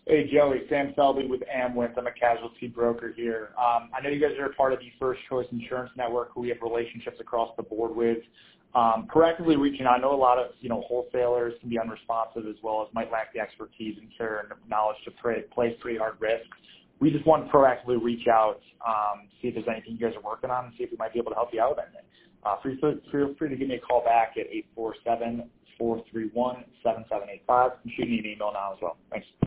Hey, Joey, Sam Selby with Amwins. I'm a casualty broker here. I know you guys are a part of the First Choice Insurance Network, who we have relationships across the board with. Proactively reaching out. I know a lot of wholesalers can be unresponsive as well as might lack the expertise and care and knowledge to place pretty hard risks. We just want to proactively reach out, see if there's anything you guys are working on, and see if we might be able to help you out with anything. Feel free to give me a call back at 847-431-7785. And shoot me an email now as well. Thanks.